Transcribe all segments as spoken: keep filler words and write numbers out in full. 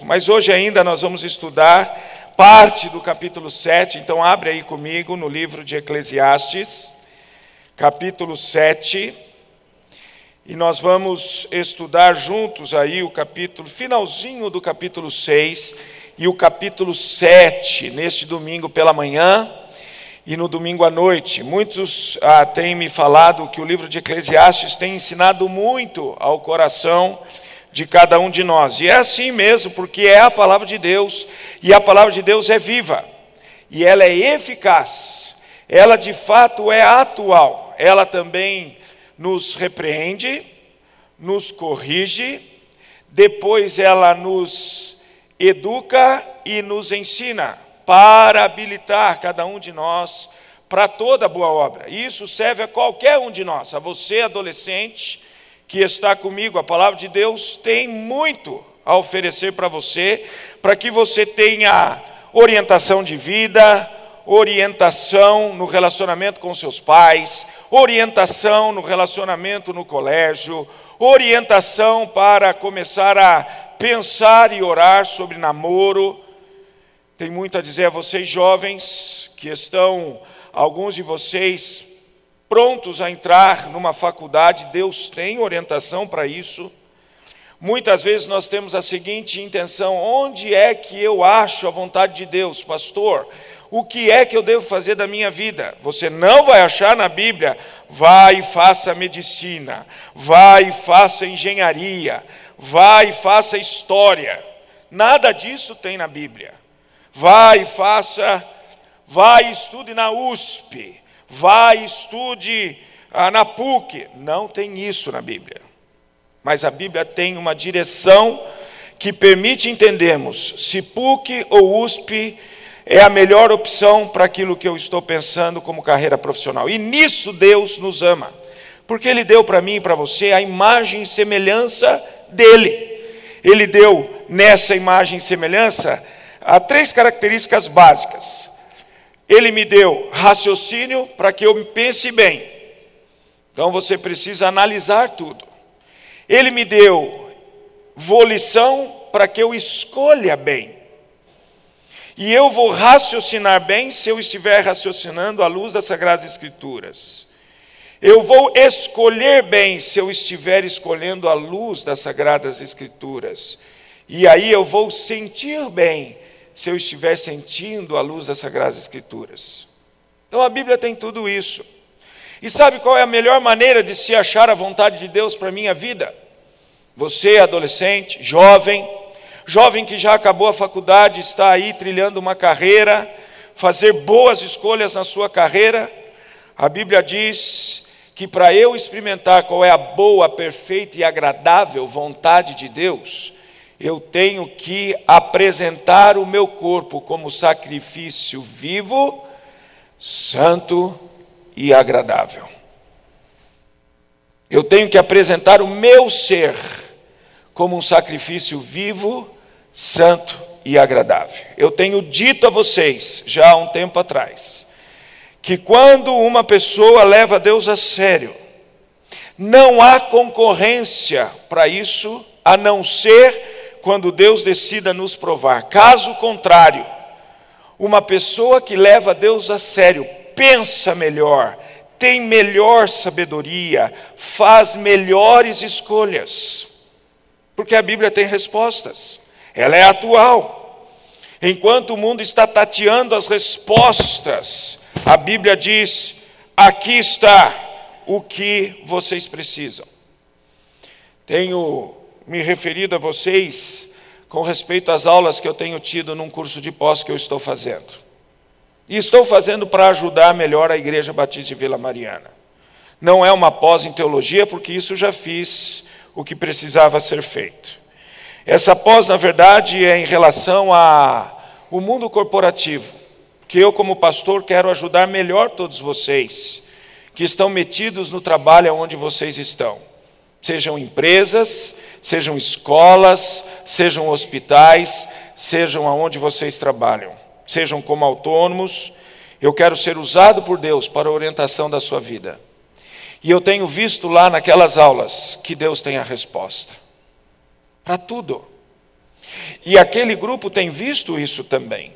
mas hoje ainda nós vamos estudar parte do capítulo sete, então abre aí comigo no livro de Eclesiastes, capítulo sete, e nós vamos estudar juntos aí o capítulo, finalzinho do capítulo seis e o capítulo sete, neste domingo pela manhã e no domingo à noite. Muitos ah, têm me falado que o livro de Eclesiastes tem ensinado muito ao coração de cada um de nós. E é assim mesmo, porque é a palavra de Deus, e a palavra de Deus é viva, e ela é eficaz, ela de fato é atual, ela também nos repreende, nos corrige, depois ela nos educa e nos ensina, para habilitar cada um de nós para toda boa obra. Isso serve a qualquer um de nós, a você adolescente, que está comigo. A palavra de Deus tem muito a oferecer para você, para que você tenha orientação de vida, orientação no relacionamento com seus pais, orientação no relacionamento no colégio, orientação para começar a pensar e orar sobre namoro. Tem muito a dizer a vocês jovens, que estão, alguns de vocês, prontos a entrar numa faculdade. Deus tem orientação para isso. Muitas vezes nós temos a seguinte intenção: onde é que eu acho a vontade de Deus, pastor? O que é que eu devo fazer da minha vida? Você não vai achar na Bíblia: vai e faça medicina, vai e faça engenharia, vai e faça história. Nada disso tem na Bíblia. Vai e faça, vai e estude na U S P, vai e estude ah, na P U C. Não tem isso na Bíblia. Mas a Bíblia tem uma direção que permite entendermos se P U C ou U S P é a melhor opção para aquilo que eu estou pensando como carreira profissional. E nisso Deus nos ama, porque Ele deu para mim e para você a imagem e semelhança dEle. Ele deu nessa imagem e semelhança há três características básicas. Ele me deu raciocínio para que eu pense bem. Então você precisa analisar tudo. Ele me deu volição para que eu escolha bem. E eu vou raciocinar bem se eu estiver raciocinando à luz das Sagradas Escrituras. Eu vou escolher bem se eu estiver escolhendo à luz das Sagradas Escrituras. E aí eu vou sentir bem se eu estiver sentindo a luz das Sagradas Escrituras. Então a Bíblia tem tudo isso. E sabe qual é a melhor maneira de se achar a vontade de Deus para a minha vida? Você, adolescente, jovem, jovem que já acabou a faculdade, está aí trilhando uma carreira, fazer boas escolhas na sua carreira. A Bíblia diz que para eu experimentar qual é a boa, perfeita e agradável vontade de Deus, eu tenho que apresentar o meu corpo como sacrifício vivo, santo e agradável. Eu tenho que apresentar o meu ser como um sacrifício vivo, santo e agradável. Eu tenho dito a vocês, já há um tempo atrás, que quando uma pessoa leva Deus a sério, não há concorrência para isso, a não ser quando Deus decida nos provar. Caso contrário, uma pessoa que leva Deus a sério, pensa melhor, tem melhor sabedoria, faz melhores escolhas, porque a Bíblia tem respostas, ela é atual. Enquanto o mundo está tateando as respostas, a Bíblia diz: aqui está o que vocês precisam. Tenho me referido a vocês com respeito às aulas que eu tenho tido num curso de pós que eu estou fazendo. E estou fazendo para ajudar melhor a Igreja Batista de Vila Mariana. Não é uma pós em teologia, porque isso já fiz o que precisava ser feito. Essa pós, na verdade, é em relação ao mundo corporativo, que eu, como pastor, quero ajudar melhor todos vocês que estão metidos no trabalho onde vocês estão. Sejam empresas, sejam escolas, sejam hospitais, sejam aonde vocês trabalham, sejam como autônomos. Eu quero ser usado por Deus para a orientação da sua vida. E eu tenho visto lá naquelas aulas que Deus tem a resposta para tudo. E aquele grupo tem visto isso também.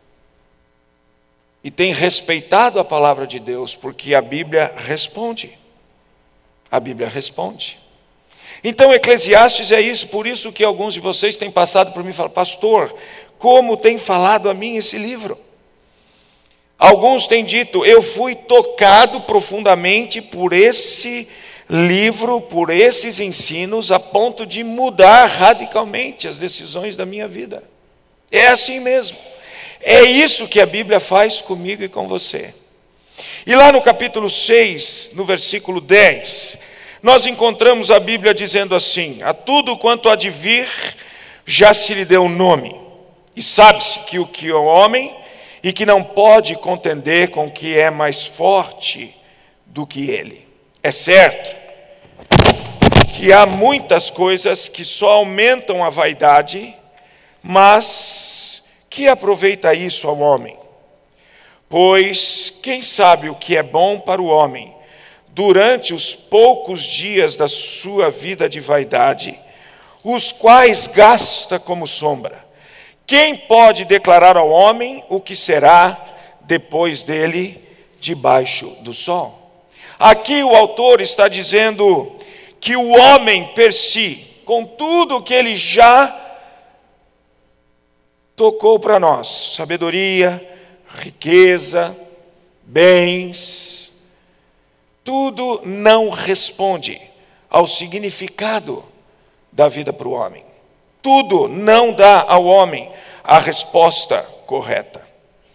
E tem respeitado a palavra de Deus, porque a Bíblia responde. A Bíblia responde. Então, Eclesiastes é isso, por isso que alguns de vocês têm passado por mim e falam: pastor, como tem falado a mim esse livro? Alguns têm dito: eu fui tocado profundamente por esse livro, por esses ensinos, a ponto de mudar radicalmente as decisões da minha vida. É assim mesmo. É isso que a Bíblia faz comigo e com você. E lá no capítulo seis, no versículo dez, nós encontramos a Bíblia dizendo assim: a tudo quanto há de vir, já se lhe deu um nome. E sabe-se que o que é o homem, e que não pode contender com o que é mais forte do que ele. É certo que há muitas coisas que só aumentam a vaidade, mas que aproveita isso ao homem? Pois quem sabe o que é bom para o homem, durante os poucos dias da sua vida de vaidade, os quais gasta como sombra? Quem pode declarar ao homem o que será depois dele debaixo do sol? Aqui o autor está dizendo que o homem per si, com tudo que ele já tocou para nós, sabedoria, riqueza, bens, tudo não responde ao significado da vida para o homem. Tudo não dá ao homem a resposta correta.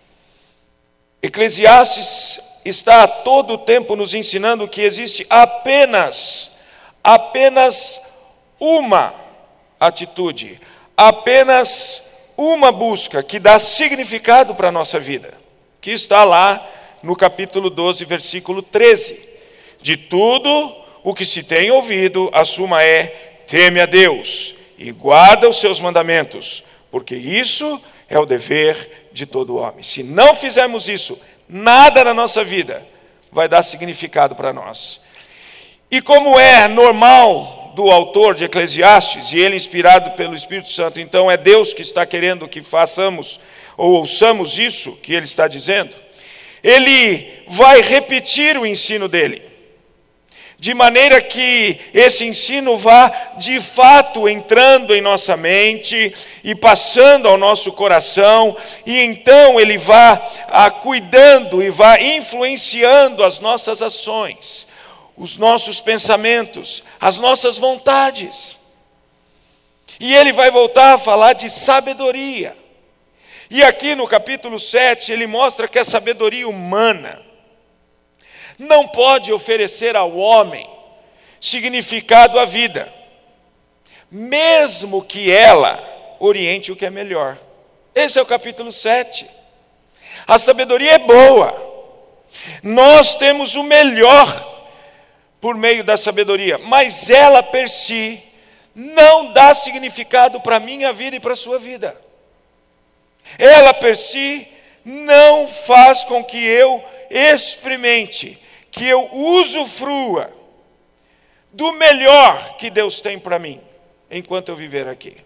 Eclesiastes está a todo o tempo nos ensinando que existe apenas, apenas uma atitude, apenas uma busca que dá significado para a nossa vida, que está lá no capítulo doze, versículo treze. De tudo o que se tem ouvido, a suma é: teme a Deus e guarda os seus mandamentos, porque isso é o dever de todo homem. Se não fizermos isso, nada na nossa vida vai dar significado para nós. E como é normal do autor de Eclesiastes, e ele inspirado pelo Espírito Santo, então é Deus que está querendo que façamos ou ouçamos isso que ele está dizendo, ele vai repetir o ensino dele, de maneira que esse ensino vá de fato entrando em nossa mente e passando ao nosso coração, e então ele vá ah, cuidando e vá influenciando as nossas ações, os nossos pensamentos, as nossas vontades. E ele vai voltar a falar de sabedoria. E aqui no capítulo sete ele mostra que a sabedoria humana não pode oferecer ao homem significado à vida, mesmo que ela oriente o que é melhor. Esse é o capítulo sete. A sabedoria é boa. Nós temos o melhor por meio da sabedoria, mas ela per si não dá significado para a minha vida e para a sua vida. Ela per si não faz com que eu experimente, que eu usufrua do melhor que Deus tem para mim, enquanto eu viver aqui.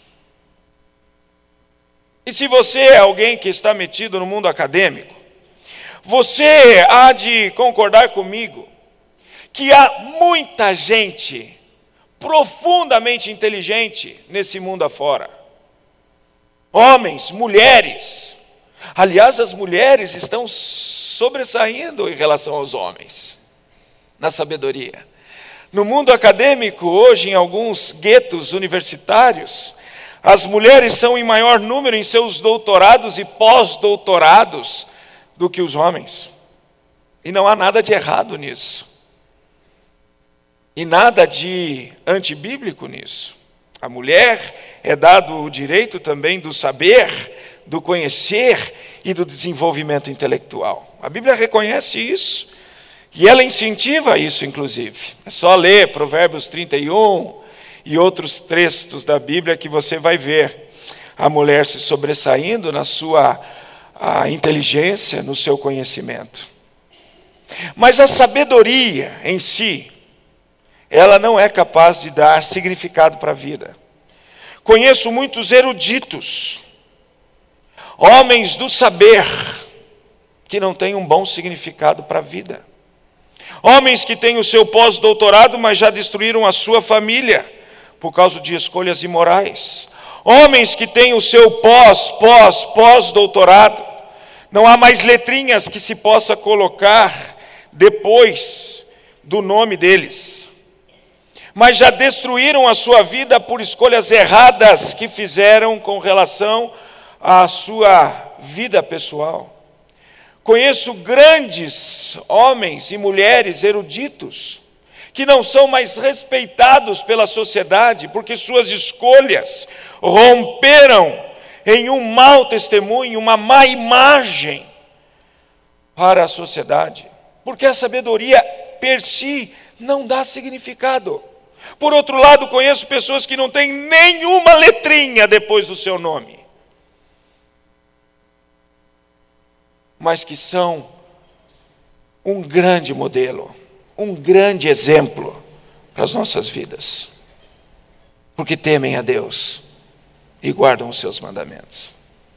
E se você é alguém que está metido no mundo acadêmico, você há de concordar comigo que há muita gente profundamente inteligente nesse mundo afora. Homens, mulheres. Aliás, as mulheres estão sobressaindo em relação aos homens na sabedoria. No mundo acadêmico, hoje, em alguns guetos universitários, as mulheres são em maior número em seus doutorados e pós-doutorados do que os homens. E não há nada de errado nisso. E nada de antibíblico nisso. A mulher é dado o direito também do saber, do conhecer e do desenvolvimento intelectual. A Bíblia reconhece isso e ela incentiva isso, inclusive. É só ler Provérbios trinta e um e outros textos da Bíblia que você vai ver a mulher se sobressaindo na sua a inteligência, no seu conhecimento. Mas a sabedoria em si, ela não é capaz de dar significado para a vida. Conheço muitos eruditos, homens do saber, que não têm um bom significado para a vida. Homens que têm o seu pós-doutorado, mas já destruíram a sua família por causa de escolhas imorais. Homens que têm o seu pós, pós, pós-doutorado. Não há mais letrinhas que se possa colocar depois do nome deles. Mas já destruíram a sua vida por escolhas erradas que fizeram com relação à sua vida pessoal. Conheço grandes homens e mulheres eruditos que não são mais respeitados pela sociedade porque suas escolhas romperam em um mau testemunho, uma má imagem para a sociedade. Porque a sabedoria per si não dá significado. Por outro lado, conheço pessoas que não têm nenhuma letrinha depois do seu nome, mas que são um grande modelo, um grande exemplo para as nossas vidas, porque temem a Deus e guardam os seus mandamentos.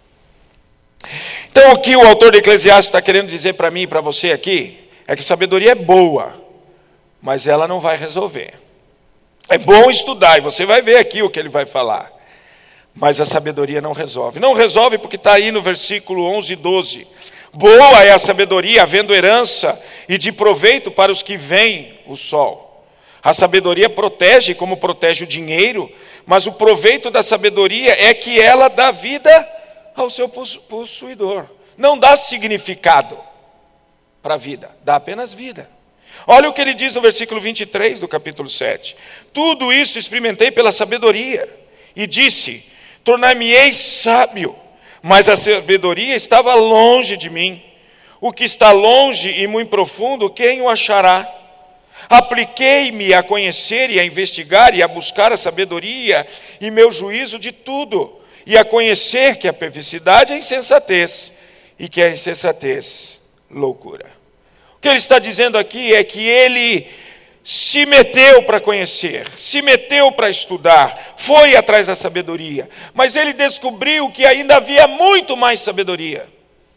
Então, o que o autor de Eclesiastes está querendo dizer para mim e para você aqui, é que sabedoria é boa, mas ela não vai resolver. É bom estudar, e você vai ver aqui o que ele vai falar, mas a sabedoria não resolve. Não resolve porque está aí no versículo onze e doze. Boa é a sabedoria, havendo herança e de proveito para os que veem o sol. A sabedoria protege como protege o dinheiro, mas o proveito da sabedoria é que ela dá vida ao seu possuidor. Não dá significado para a vida, dá apenas vida. Olha o que ele diz no versículo vinte e três do capítulo sete. Tudo isso experimentei pela sabedoria, e disse, tornar-me-ei sábio, mas a sabedoria estava longe de mim. O que está longe e muito profundo, quem o achará? Apliquei-me a conhecer e a investigar e a buscar a sabedoria e meu juízo de tudo, e a conhecer que a perversidade é insensatez, e que a insensatez, loucura. O que ele está dizendo aqui é que ele se meteu para conhecer, se meteu para estudar, foi atrás da sabedoria, mas ele descobriu que ainda havia muito mais sabedoria.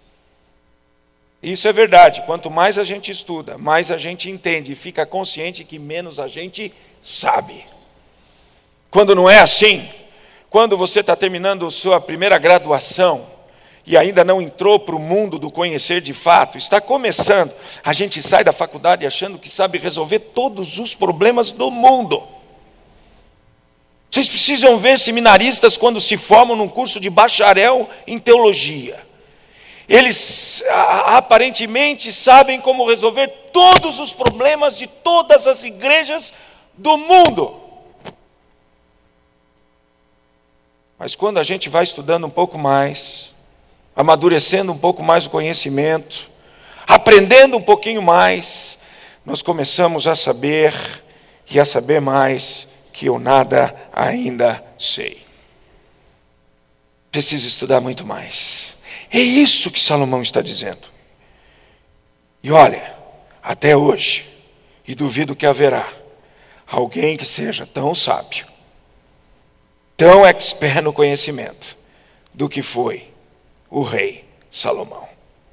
Isso é verdade, quanto mais a gente estuda, mais a gente entende e fica consciente que menos a gente sabe. Quando não é assim, quando você está terminando a sua primeira graduação, e ainda não entrou para o mundo do conhecer de fato, está começando, a gente sai da faculdade achando que sabe resolver todos os problemas do mundo. Vocês precisam ver seminaristas quando se formam num curso de bacharel em teologia. Eles aparentemente sabem como resolver todos os problemas de todas as igrejas do mundo. Mas quando a gente vai estudando um pouco mais, amadurecendo um pouco mais o conhecimento, aprendendo um pouquinho mais, nós começamos a saber e a saber mais que eu nada ainda sei. Preciso estudar muito mais. É isso que Salomão está dizendo. E olha, até hoje, e duvido que haverá alguém que seja tão sábio, tão expert no conhecimento do que foi o rei Salomão.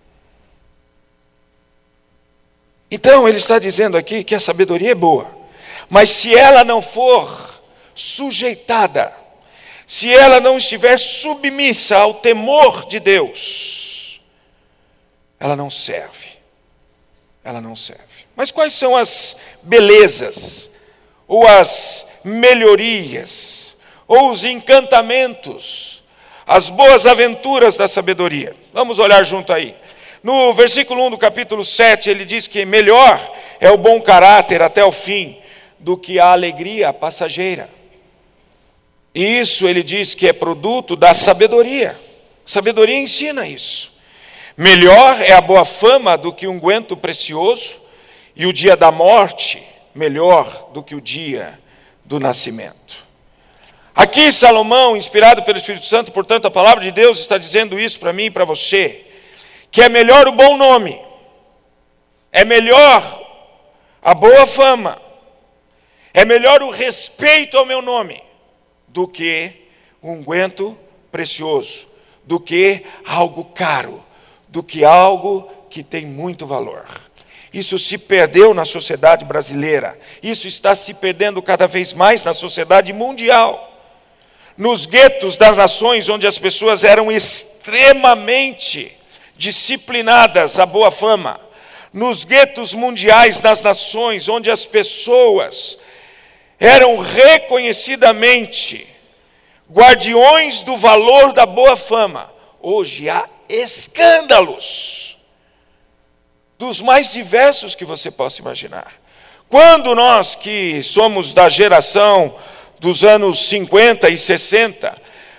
Então ele está dizendo aqui que a sabedoria é boa, mas se ela não for sujeitada, se ela não estiver submissa ao temor de Deus, ela não serve. Ela não serve. Mas quais são as belezas, ou as melhorias, ou os encantamentos, as boas aventuras da sabedoria? Vamos olhar junto aí. No versículo um do capítulo sete, ele diz que melhor é o bom caráter até o fim do que a alegria passageira. E isso ele diz que é produto da sabedoria. A sabedoria ensina isso. Melhor é a boa fama do que um unguento precioso, e o dia da morte melhor do que o dia do nascimento. Aqui Salomão, inspirado pelo Espírito Santo, portanto a palavra de Deus está dizendo isso para mim e para você, que é melhor o bom nome, é melhor a boa fama, é melhor o respeito ao meu nome, do que um unguento precioso, do que algo caro, do que algo que tem muito valor. Isso se perdeu na sociedade brasileira. Isso está se perdendo cada vez mais na sociedade mundial. Nos guetos das nações, onde as pessoas eram extremamente disciplinadas à boa fama. Nos guetos mundiais das nações, onde as pessoas eram reconhecidamente guardiões do valor da boa fama. Hoje há escândalos dos mais diversos que você possa imaginar. Quando nós que somos da geração dos anos cinquenta e sessenta,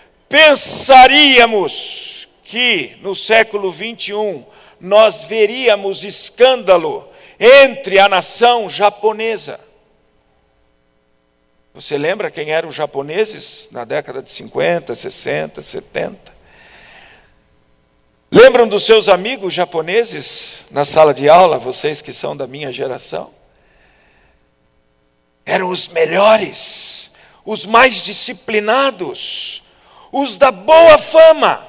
pensaríamos que no século vinte e um nós veríamos escândalo entre a nação japonesa. Você lembra quem eram os japoneses na década de cinquenta, sessenta, setenta? Lembram dos seus amigos japoneses na sala de aula, vocês que são da minha geração? Eram os melhores, os mais disciplinados, os da boa fama.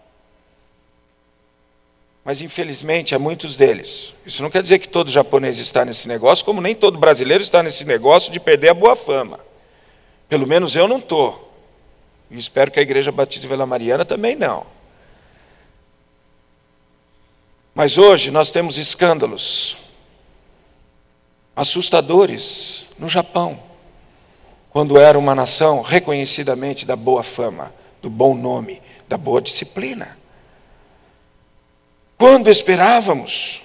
Mas infelizmente há muitos deles. Isso não quer dizer que todo japonês está nesse negócio, como nem todo brasileiro está nesse negócio de perder a boa fama. Pelo menos eu não estou. E espero que a Igreja Batista Vila Mariana também não. Mas hoje nós temos escândalos assustadores no Japão, quando era uma nação reconhecidamente da boa fama, do bom nome, da boa disciplina. Quando esperávamos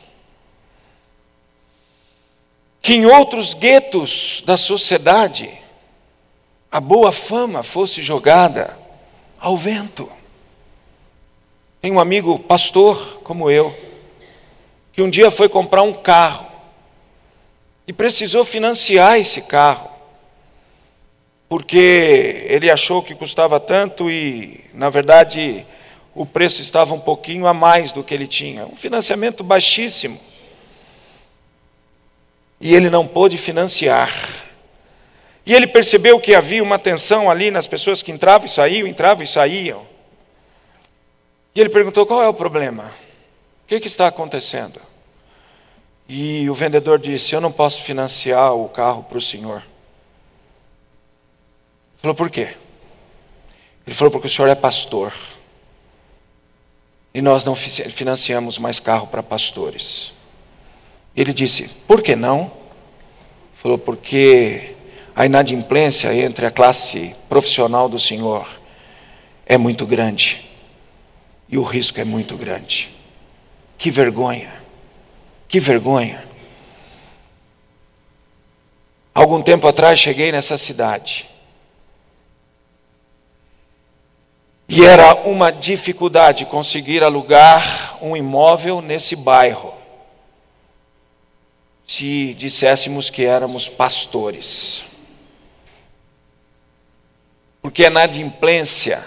que em outros guetos da sociedade a boa fama fosse jogada ao vento. Tem um amigo pastor como eu, que um dia foi comprar um carro e precisou financiar esse carro, porque ele achou que custava tanto e, na verdade, o preço estava um pouquinho a mais do que ele tinha. Um financiamento baixíssimo. E ele não pôde financiar. E ele percebeu que havia uma tensão ali nas pessoas que entravam e saíam, entravam e saíam. E ele perguntou: qual é o problema? O que, que está acontecendo? E o vendedor disse: eu não posso financiar o carro para o senhor. Ele falou: por quê? Ele falou: porque o senhor é pastor. E nós não financiamos mais carro para pastores. Ele disse: por que não? Ele falou: porque a inadimplência entre a classe profissional do senhor é muito grande. E o risco é muito grande. Que vergonha. Que vergonha. Algum tempo atrás cheguei nessa cidade. E era uma dificuldade conseguir alugar um imóvel nesse bairro, se disséssemos que éramos pastores. Porque a inadimplência,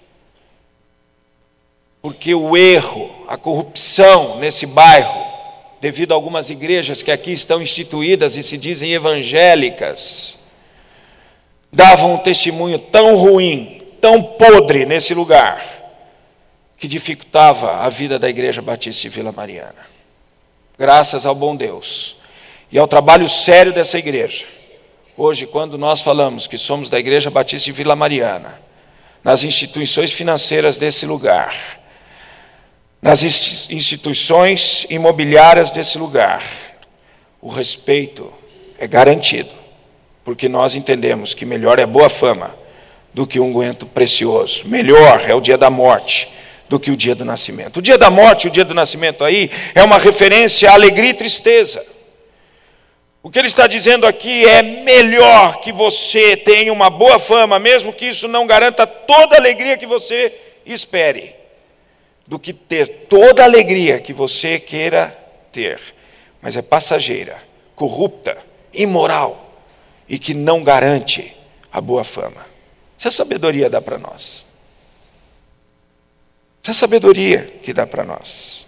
porque o erro, a corrupção nesse bairro, devido a algumas igrejas que aqui estão instituídas e se dizem evangélicas, davam um testemunho tão ruim, tão podre nesse lugar, que dificultava a vida da Igreja Batista de Vila Mariana. Graças ao bom Deus e ao trabalho sério dessa igreja, hoje, quando nós falamos que somos da Igreja Batista de Vila Mariana, nas instituições financeiras desse lugar, nas instituições imobiliárias desse lugar, o respeito é garantido, porque nós entendemos que melhor é boa fama do que um unguento precioso. Melhor é o dia da morte do que o dia do nascimento. O dia da morte e o dia do nascimento aí é uma referência à alegria e tristeza. O que ele está dizendo aqui é: melhor que você tenha uma boa fama, mesmo que isso não garanta toda a alegria que você espere, do que ter toda a alegria que você queira ter, mas é passageira, corrupta, imoral e que não garante a boa fama. Isso é sabedoria dá para nós. Isso é sabedoria que dá para nós.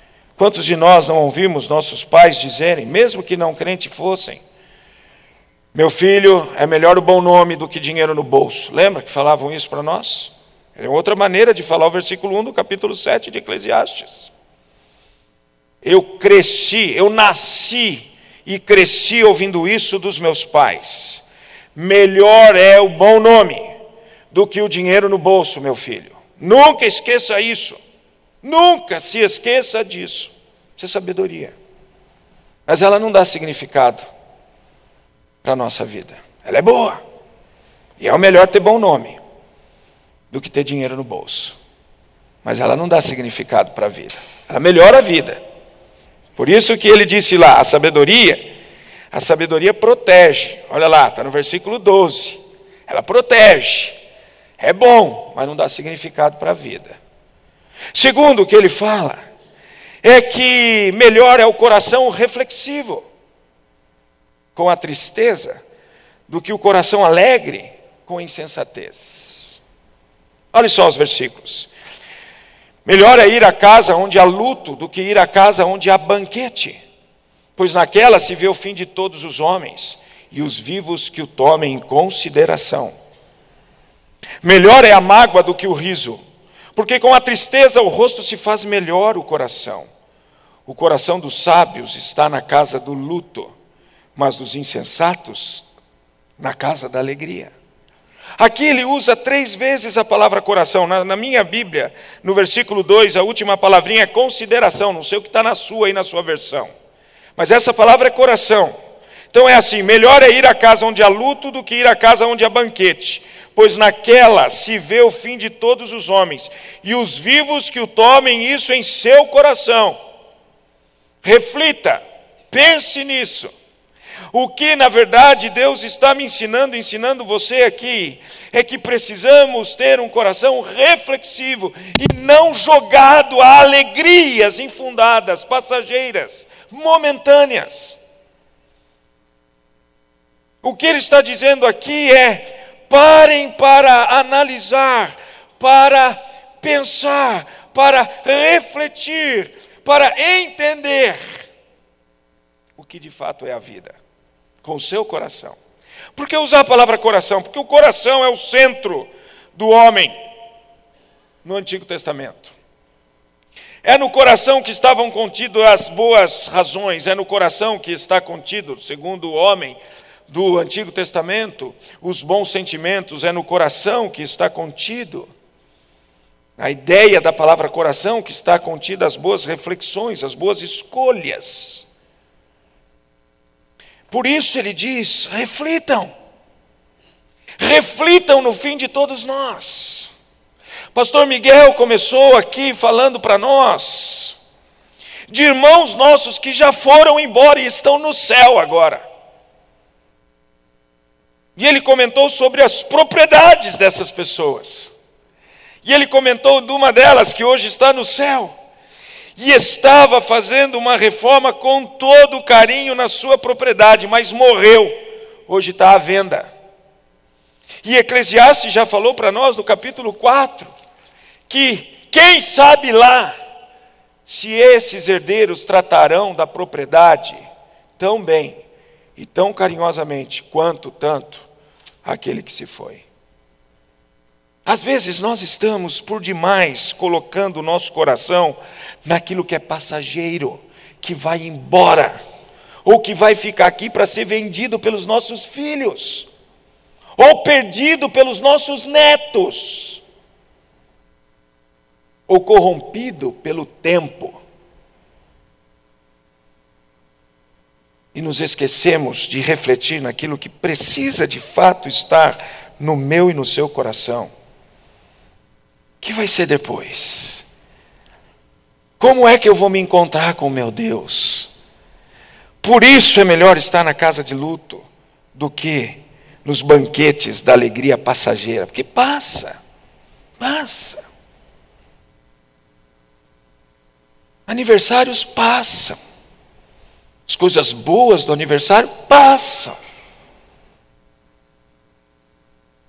Quantos de nós não ouvimos nossos pais dizerem, mesmo que não crente fossem, Meu filho, é melhor o bom nome do que dinheiro no bolso. Lembra que falavam isso para nós? É outra maneira de falar o versículo um do capítulo sete de Eclesiastes. Eu cresci, eu nasci e cresci ouvindo isso dos meus pais. Melhor é o bom nome do que o dinheiro no bolso, meu filho. Nunca esqueça isso. Nunca se esqueça disso. Isso é sabedoria. Mas ela não dá significado para a nossa vida. Ela é boa. E é o melhor ter bom nome do que ter dinheiro no bolso. Mas ela não dá significado para a vida. Ela melhora a vida. Por isso que ele disse lá, a sabedoria, a sabedoria protege. Olha lá, está no versículo doze. Ela protege. É bom, mas não dá significado para a vida. Segundo, o que ele fala é que melhor é o coração reflexivo com a tristeza do que o coração alegre com a insensatez. Olha só os versículos. Melhor é ir à casa onde há luto do que ir à casa onde há banquete, pois naquela se vê o fim de todos os homens e os vivos que o tomem em consideração. Melhor é a mágoa do que o riso, porque com a tristeza o rosto se faz melhor o coração. O coração dos sábios está na casa do luto, mas dos insensatos na casa da alegria. Aqui ele usa três vezes a palavra coração. Na, na minha Bíblia, no versículo dois, a última palavrinha é consideração. Não sei o que está na sua aí, na sua versão. Mas essa palavra é coração. Então é assim, melhor é ir à casa onde há luto do que ir à casa onde há banquete. Pois naquela se vê o fim de todos os homens. E os vivos que o tomem isso em seu coração. Reflita, pense nisso. O que, na verdade, Deus está me ensinando, ensinando você aqui, é que precisamos ter um coração reflexivo e não jogado a alegrias infundadas, passageiras, momentâneas. O que ele está dizendo aqui é, parem para analisar, para pensar, para refletir, para entender o que de fato é a vida. Com o seu coração. Por que usar a palavra coração? Porque o coração é o centro do homem no Antigo Testamento. É no coração que estavam contidas as boas razões, é no coração que está contido, segundo o homem do Antigo Testamento, os bons sentimentos, é no coração que está contido. A ideia da palavra coração que está contida as boas reflexões, as boas escolhas. Por isso ele diz, reflitam, reflitam no fim de todos nós. Pastor Miguel começou aqui falando para nós, de irmãos nossos que já foram embora e estão no céu agora. E ele comentou sobre as propriedades dessas pessoas. E ele comentou de uma delas que hoje está no céu. E estava fazendo uma reforma com todo carinho na sua propriedade, mas morreu, hoje está à venda. E Eclesiastes já falou para nós no capítulo quatro, que quem sabe lá, se esses herdeiros tratarão da propriedade tão bem e tão carinhosamente, quanto tanto aquele que se foi. Às vezes nós estamos por demais colocando o nosso coração naquilo que é passageiro, que vai embora, ou que vai ficar aqui para ser vendido pelos nossos filhos, ou perdido pelos nossos netos, ou corrompido pelo tempo. E nos esquecemos de refletir naquilo que precisa de fato estar no meu e no seu coração. O que vai ser depois? Como é que eu vou me encontrar com meu Deus? Por isso é melhor estar na casa de luto do que nos banquetes da alegria passageira, porque passa, passa. Aniversários passam. As coisas boas do aniversário passam.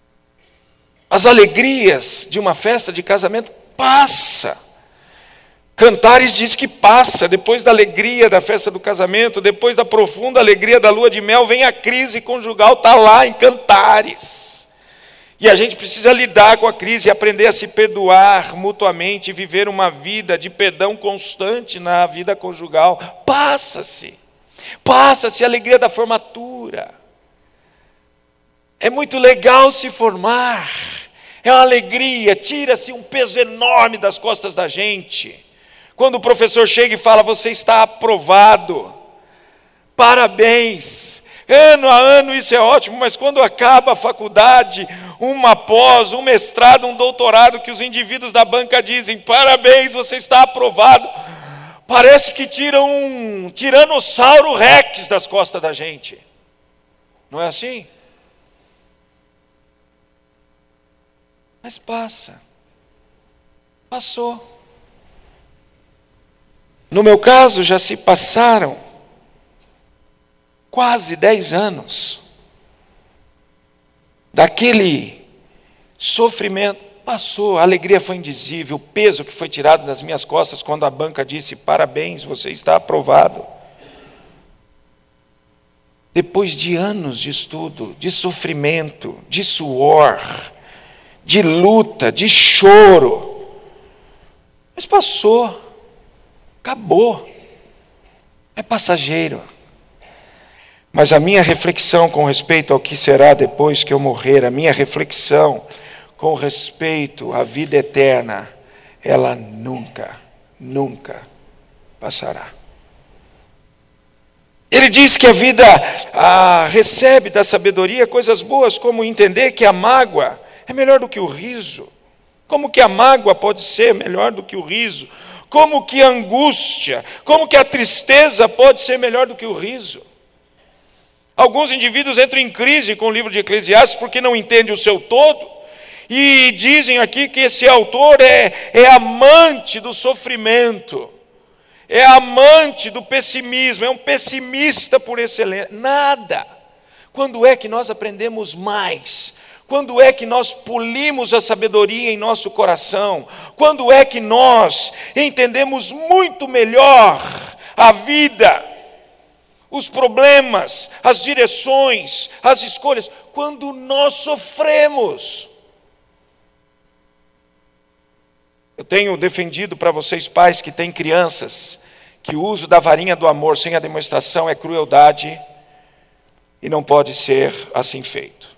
As alegrias de uma festa de casamento passa. Cantares diz que passa, depois da alegria da festa do casamento, depois da profunda alegria da lua de mel, vem a crise conjugal, está lá em Cantares. E a gente precisa lidar com a crise e aprender a se perdoar mutuamente e viver uma vida de perdão constante na vida conjugal. Passa-se, passa-se a alegria da formatura. É muito legal se formar, é uma alegria, tira-se um peso enorme das costas da gente. Quando o professor chega e fala, você está aprovado, parabéns, ano a ano isso é ótimo, mas quando acaba a faculdade, uma pós, um mestrado, um doutorado, que os indivíduos da banca dizem, parabéns, você está aprovado, parece que tira um tiranossauro rex das costas da gente, não é assim? Mas passa, passou. No meu caso, já se passaram quase dez anos daquele sofrimento. Passou, a alegria foi indizível, o peso que foi tirado das minhas costas quando a banca disse, parabéns, você está aprovado. Depois de anos de estudo, de sofrimento, de suor, de luta, de choro, mas passou. Acabou, é passageiro. Mas a minha reflexão com respeito ao que será depois que eu morrer, a minha reflexão com respeito à vida eterna, ela nunca, nunca passará. Ele diz que a vida ah, recebe da sabedoria coisas boas, como entender que a mágoa é melhor do que o riso. Como que a mágoa pode ser melhor do que o riso? Como que a angústia, como que a tristeza pode ser melhor do que o riso? Alguns indivíduos entram em crise com o livro de Eclesiastes porque não entendem o seu todo, e dizem aqui que esse autor é, é amante do sofrimento, é amante do pessimismo, é um pessimista por excelência. Nada. Quando é que nós aprendemos mais? Quando é que nós polimos a sabedoria em nosso coração? Quando é que nós entendemos muito melhor a vida, os problemas, as direções, as escolhas? Quando nós sofremos. Eu tenho defendido para vocês, pais que têm crianças, que o uso da varinha do amor sem a demonstração é crueldade e não pode ser assim feito.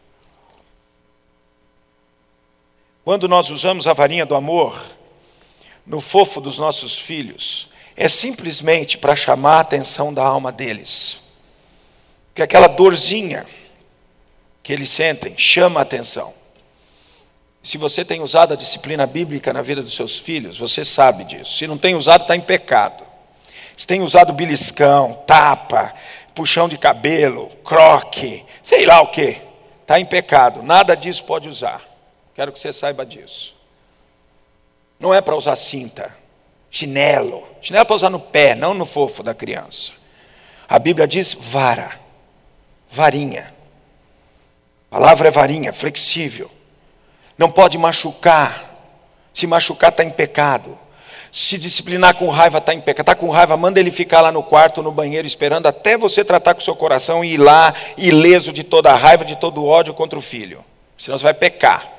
Quando nós usamos a varinha do amor no fofo dos nossos filhos, é simplesmente para chamar a atenção da alma deles. Porque aquela dorzinha que eles sentem chama a atenção. Se você tem usado a disciplina bíblica na vida dos seus filhos, você sabe disso. Se não tem usado, está em pecado. Se tem usado beliscão, tapa, puxão de cabelo, croque, sei lá o quê, está em pecado. Nada disso pode usar. Quero que você saiba disso. Não é para usar cinta, chinelo. Chinelo é para usar no pé, não no fofo da criança. A Bíblia diz vara, varinha. A palavra é varinha, flexível. Não pode machucar. Se machucar, está em pecado. Se disciplinar com raiva, está em pecado. Está com raiva, manda ele ficar lá no quarto, no banheiro, esperando até você tratar com o seu coração e ir lá, ileso de toda a raiva, de todo o ódio contra o filho. Senão você vai pecar.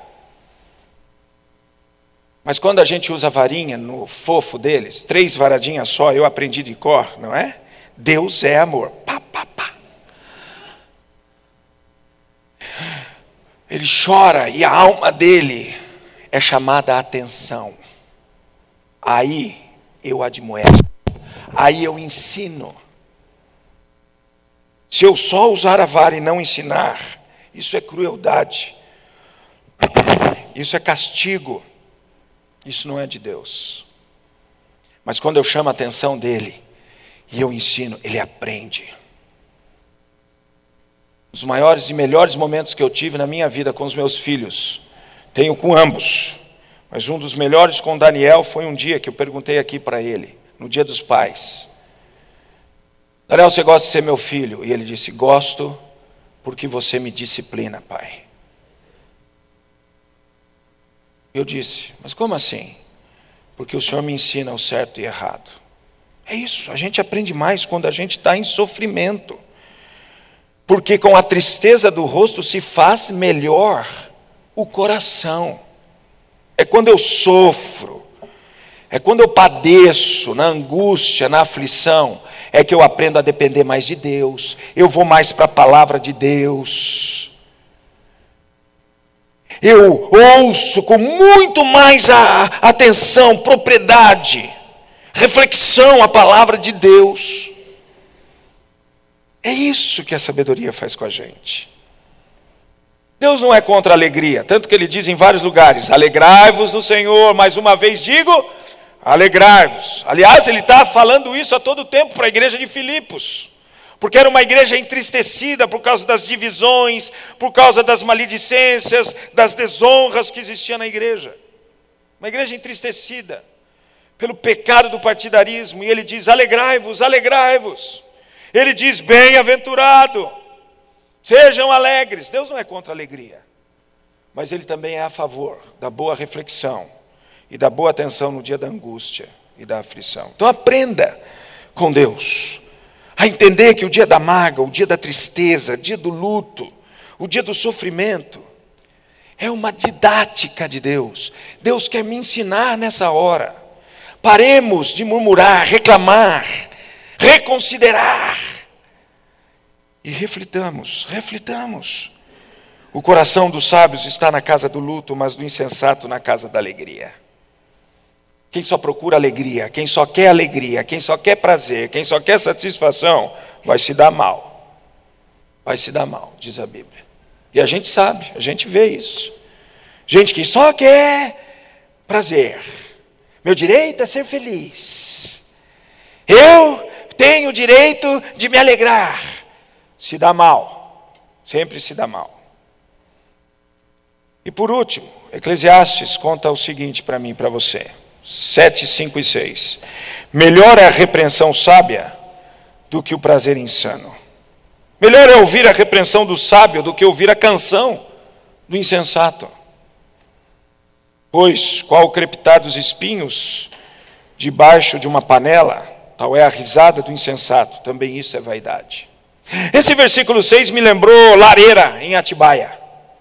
Mas quando a gente usa varinha no fofo deles, três varadinhas só, eu aprendi de cor, não é? Deus é amor. Pá, pá, pá. Ele chora e a alma dele é chamada a atenção. Aí eu admoesto, aí eu ensino. Se eu só usar a vara e não ensinar, isso é crueldade, isso é castigo. Isso não é de Deus. Mas quando eu chamo a atenção dele e eu ensino, ele aprende. Os maiores e melhores momentos que eu tive na minha vida com os meus filhos, tenho com ambos, mas um dos melhores com o Daniel foi um dia que eu perguntei aqui para ele, no dia dos pais: Daniel, você gosta de ser meu filho? E ele disse: gosto porque você me disciplina, pai. Eu disse: mas como assim? porque o Senhor me ensina o certo e errado. É isso, a gente aprende mais quando a gente está em sofrimento. Porque com a tristeza do rosto se faz melhor o coração. É quando eu sofro, é quando eu padeço na angústia, na aflição, é que eu aprendo a depender mais de Deus. Eu vou mais para a palavra de Deus. Eu ouço com muito mais a, atenção, propriedade, reflexão a palavra de Deus. É isso que a sabedoria faz com a gente. Deus não é contra a alegria, tanto que ele diz em vários lugares: alegrai-vos no Senhor. Mais uma vez digo, alegrai-vos. Aliás, ele está falando isso a todo tempo para a igreja de Filipos, porque era uma igreja entristecida por causa das divisões, por causa das maledicências, das desonras que existiam na igreja. Uma igreja entristecida pelo pecado do partidarismo. E ele diz: alegrai-vos, alegrai-vos. Ele diz: bem-aventurado, sejam alegres. Deus não é contra a alegria, mas ele também é a favor da boa reflexão e da boa atenção no dia da angústia e da aflição. Então aprenda com Deus a entender que o dia da mágoa, o dia da tristeza, o dia do luto, o dia do sofrimento, é uma didática de Deus. Deus quer me ensinar nessa hora. Paremos de murmurar, reclamar, reconsiderar e reflitamos, reflitamos. O coração dos sábios está na casa do luto, mas do insensato na casa da alegria. Quem só procura alegria, quem só quer alegria, quem só quer prazer, quem só quer satisfação, vai se dar mal. Vai se dar mal, diz a Bíblia. E a gente sabe, a gente vê isso. Gente que só quer prazer. Meu direito é ser feliz. Eu tenho o direito de me alegrar. Se dá mal, sempre se dá mal. E por último, Eclesiastes conta o seguinte para mim e para você. sete, cinco e seis. Melhor é a repreensão sábia do que o prazer insano. Melhor é ouvir a repreensão do sábio do que ouvir a canção do insensato. Pois qual o crepitar dos espinhos debaixo de uma panela, tal é a risada do insensato. Também isso é vaidade. Esse versículo seis me lembrou lareira em Atibaia.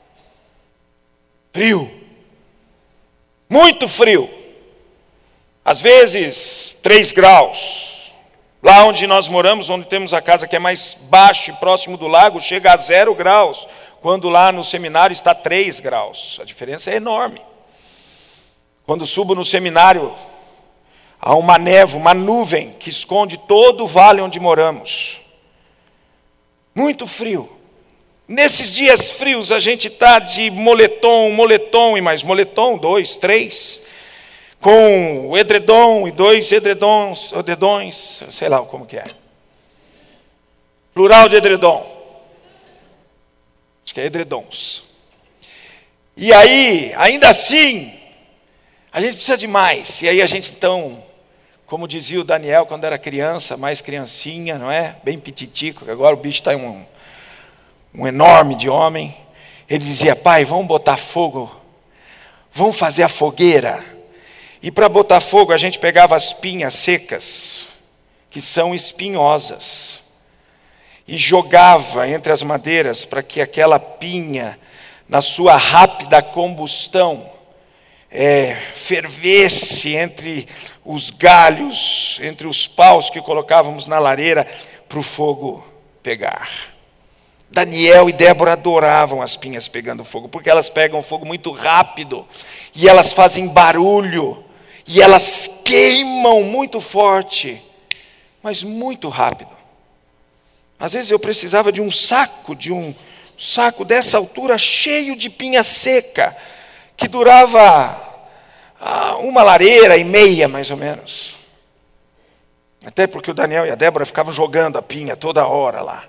Frio. Muito frio. Às vezes, três graus. Lá onde nós moramos, onde temos a casa que é mais baixo e próximo do lago, chega a zero graus. Quando lá no seminário está três graus. A diferença é enorme. Quando subo no seminário, há uma névoa, uma nuvem que esconde todo o vale onde moramos. Muito frio. Nesses dias frios a gente está de moletom, moletom e mais moletom, dois, três, com o edredom e dois edredons, edredões, sei lá como que é. Plural de edredom. Acho que é edredons. E aí, ainda assim, a gente precisa de mais. E aí a gente então, como dizia o Daniel quando era criança, mais criancinha, não é? Bem pititico, que agora o bicho está um, um enorme de homem. Ele dizia: pai, vamos botar fogo, vamos fazer a fogueira. E para botar fogo a gente pegava as pinhas secas, que são espinhosas, e jogava entre as madeiras para que aquela pinha, na sua rápida combustão, é, fervesse entre os galhos, entre os paus que colocávamos na lareira para o fogo pegar. Daniel e Débora adoravam as pinhas pegando fogo, porque elas pegam fogo muito rápido, e elas fazem barulho, e elas queimam muito forte, mas muito rápido. Às vezes eu precisava de um saco, de um saco dessa altura, cheio de pinha seca, que durava ah, uma lareira e meia, mais ou menos. Até porque o Daniel e a Débora ficavam jogando a pinha toda hora lá.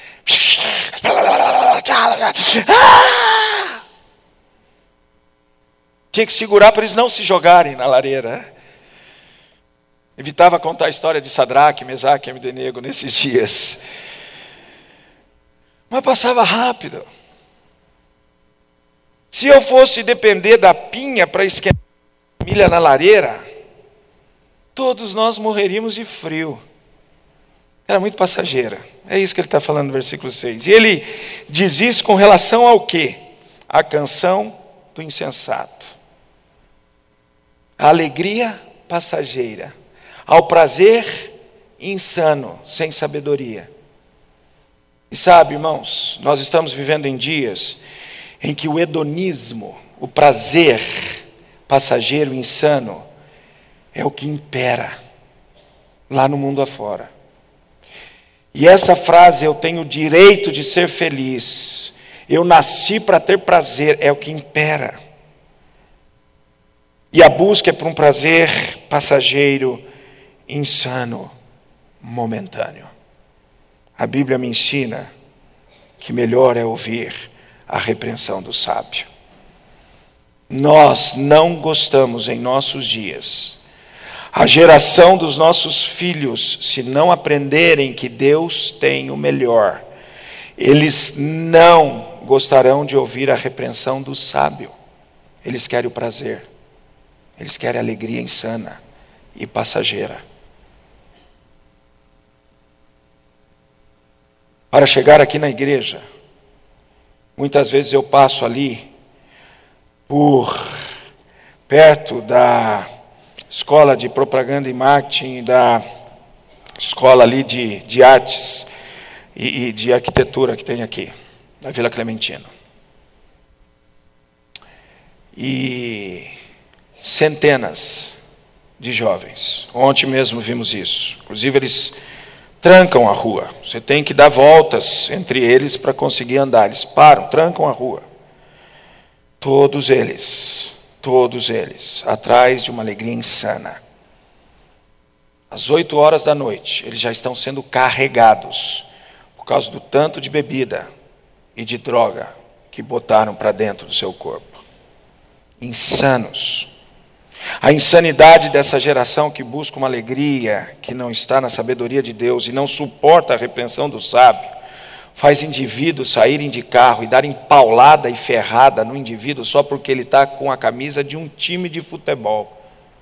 Ah! Tinha que segurar para eles não se jogarem na lareira. Evitava contar a história de Sadraque, Mesaque e Abdenego nesses dias. Mas passava rápido. Se eu fosse depender da pinha para esquentar a família na lareira, todos nós morreríamos de frio. Era muito passageira. É isso que ele está falando no versículo seis. E ele diz isso com relação ao quê? A canção do insensato. A alegria passageira. Ao prazer insano, sem sabedoria. E sabe, irmãos, nós estamos vivendo em dias em que o hedonismo, o prazer passageiro, insano, é o que impera lá no mundo afora. E essa frase, eu tenho o direito de ser feliz, eu nasci para ter prazer, é o que impera. E a busca é por um prazer passageiro, insano, momentâneo. A Bíblia me ensina que melhor é ouvir a repreensão do sábio. Nós não gostamos em nossos dias, a geração dos nossos filhos, se não aprenderem que Deus tem o melhor, eles não gostarão de ouvir a repreensão do sábio. Eles querem o prazer, eles querem a alegria insana e passageira. Para chegar aqui na igreja, muitas vezes eu passo ali, por perto da escola de propaganda e marketing, da escola ali de, de artes e, e de arquitetura que tem aqui, na Vila Clementino. E centenas de jovens, ontem mesmo vimos isso, inclusive eles trancam a rua, você tem que dar voltas entre eles para conseguir andar, eles param, trancam a rua. Todos eles, todos eles, atrás de uma alegria insana. Às oito horas da noite, eles já estão sendo carregados, por causa do tanto de bebida e de droga que botaram para dentro do seu corpo. Insanos. A insanidade dessa geração que busca uma alegria que não está na sabedoria de Deus e não suporta a repreensão do sábio, faz indivíduos saírem de carro e darem paulada e ferrada no indivíduo só porque ele está com a camisa de um time de futebol.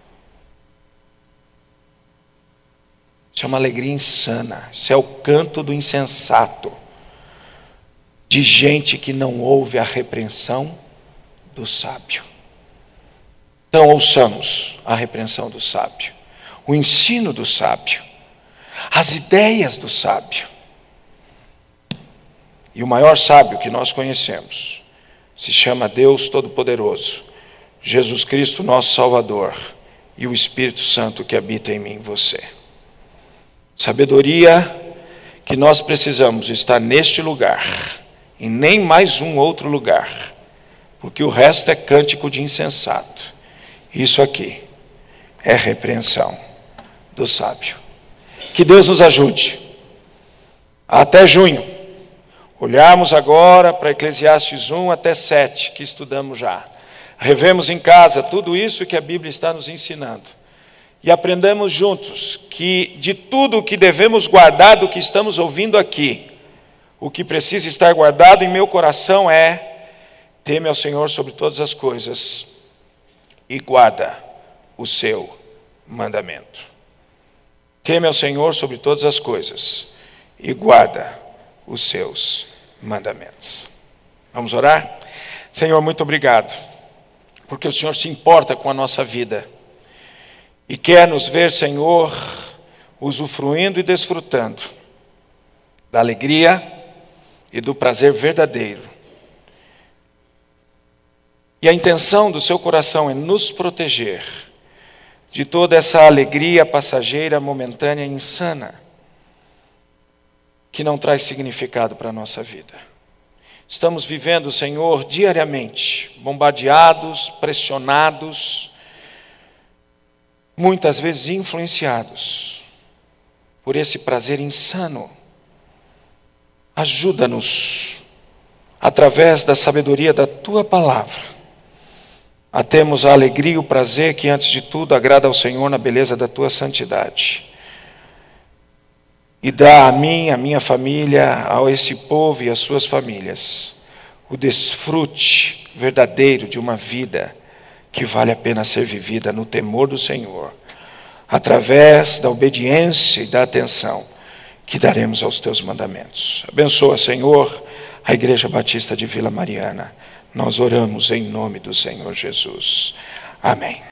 Isso é uma alegria insana. Isso é o canto do insensato. De gente que não ouve a repreensão do sábio. Então ouçamos a repreensão do sábio. O ensino do sábio. As ideias do sábio. E o maior sábio que nós conhecemos se chama Deus Todo-Poderoso, Jesus Cristo, nosso Salvador, e o Espírito Santo que habita em mim e você. Sabedoria que nós precisamos está neste lugar, e nem mais um outro lugar, porque o resto é cântico de insensato. Isso aqui é repreensão do sábio. Que Deus nos ajude. Até junho. Olharmos agora para Eclesiastes um até sete, que estudamos já. Revemos em casa tudo isso que a Bíblia está nos ensinando. E aprendamos juntos que de tudo o que devemos guardar do que estamos ouvindo aqui, o que precisa estar guardado em meu coração é: teme ao Senhor sobre todas as coisas e guarda o seu mandamento. Teme ao Senhor sobre todas as coisas e guarda os seus mandamentos. Vamos orar? Senhor, muito obrigado, porque o Senhor se importa com a nossa vida e quer nos ver, Senhor, usufruindo e desfrutando da alegria e do prazer verdadeiro. E a intenção do seu coração é nos proteger de toda essa alegria passageira, momentânea e insana, que não traz significado para a nossa vida. Estamos vivendo, Senhor, diariamente, bombardeados, pressionados, muitas vezes influenciados por esse prazer insano. Ajuda-nos, através da sabedoria da Tua palavra, a termos a alegria e o prazer que, antes de tudo, agrada ao Senhor na beleza da Tua santidade. E dá a mim, a minha família, a esse povo e as suas famílias, o desfrute verdadeiro de uma vida que vale a pena ser vivida no temor do Senhor, através da obediência e da atenção que daremos aos teus mandamentos. Abençoa, Senhor, a Igreja Batista de Vila Mariana. Nós oramos em nome do Senhor Jesus. Amém.